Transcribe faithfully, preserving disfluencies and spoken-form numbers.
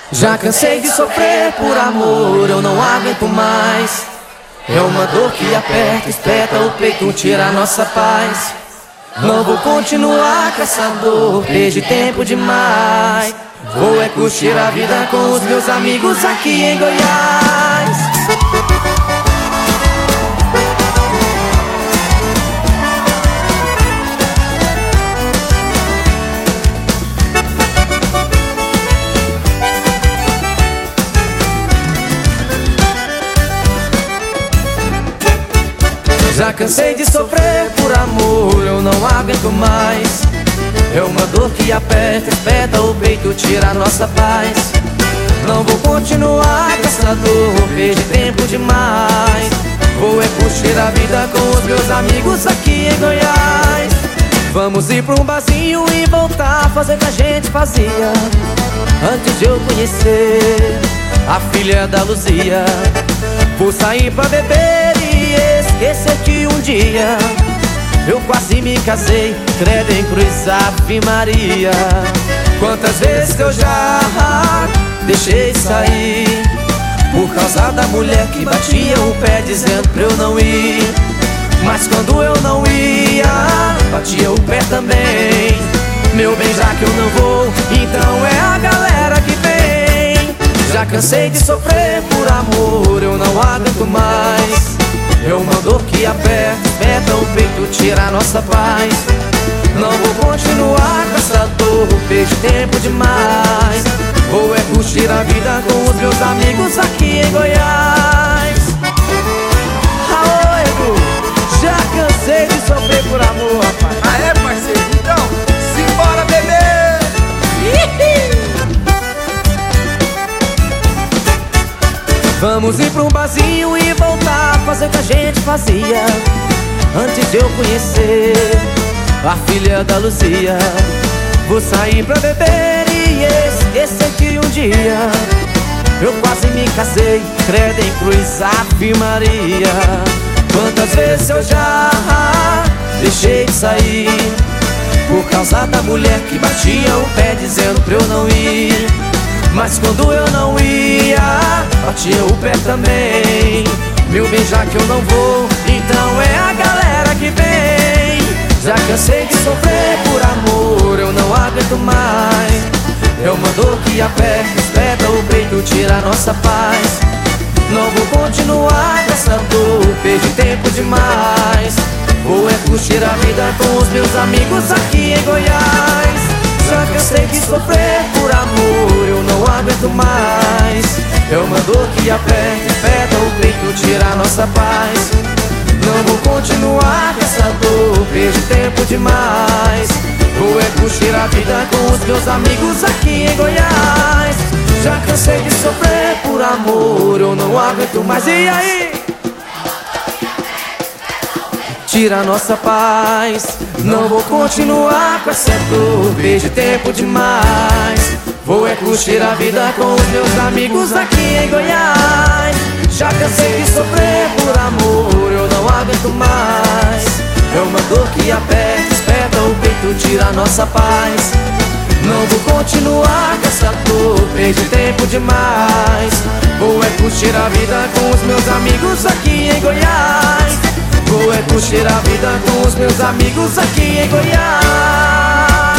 Já cansei de sofrer por amor, eu não aguento mais. É uma dor que aperta, espeta o peito, tira a nossa paz. Não vou continuar com essa dor, perdi tempo demais. Vou é curtir a vida com os meus amigos aqui em Goiás. Já cansei de sofrer por amor, eu não aguento mais. É uma dor que aperta, espeta o peito, tira a nossa paz. Não vou continuar com essa dor, perdi tempo demais. Vou é curtir a vida com os meus amigos aqui em Goiás. Vamos ir pra um barzinho e voltar a fazer o que a gente fazia antes de eu conhecer a filha da Luzia. Vou sair pra beber e esquecer que um dia eu quase me casei, credo em cruz, Ave Maria. Quantas vezes eu já deixei sair por causa da mulher que batia o pé dizendo pra eu não ir. Mas quando eu não ia, batia o pé também. Meu bem, já que eu não vou, então é a galera que vem. Já cansei de sofrer por amor, eu não aguento mais. É uma dor que aperta, espeta o peito, tira a nossa paz. Não vou continuar com essa dor, perdi tempo demais. Vou é curtir a vida com os meus amigos aqui em Goiás. Aô, Edu, já cansei de sofrer por amor, rapaz. Ah é, parceiro? Então, simbora beber! Vamos ir pra um barzinho e voltar a fazer o que a gente fazia antes de eu conhecer a filha da Luzia. Vou sair pra beber e esquecer que um dia eu quase me casei, credo em cruz, Ave Maria. Quantas vezes eu já deixei de sair por causa da mulher que batia o pé dizendo pra eu não ir. Mas quando eu não ia, batia o pé também. Meu bem, já que eu não vou, então é a galera que vem. Já cansei de sofrer por amor, eu não aguento mais. É uma dor que aperta, espeta o peito, tira a nossa paz. Não vou continuar com essa dor, perdi tempo demais. Vou é curtir a vida com os meus amigos aqui em Goiás. Já cansei de sofrer por amor, eu não aguento mais. É uma dor que aperta, espeta o peito, tira a nossa paz. Não vou continuar com essa dor, perdi tempo demais. Vou é curtir a vida com os meus amigos aqui em Goiás. Já cansei de sofrer por amor, eu não aguento mais. E aí? Tira a nossa paz. Não vou continuar com essa dor, perdi tempo demais. Vou é curtir a vida com os meus amigos aqui em Goiás. Já cansei de sofrer por amor, eu não aguento mais. É uma dor que aperta, espeta o peito, tira a nossa paz. Não vou continuar com essa dor, perdi tempo demais. Vou é curtir a vida com os meus amigos aqui em Goiás. Vou é curtir a vida com os meus amigos aqui em Goiás.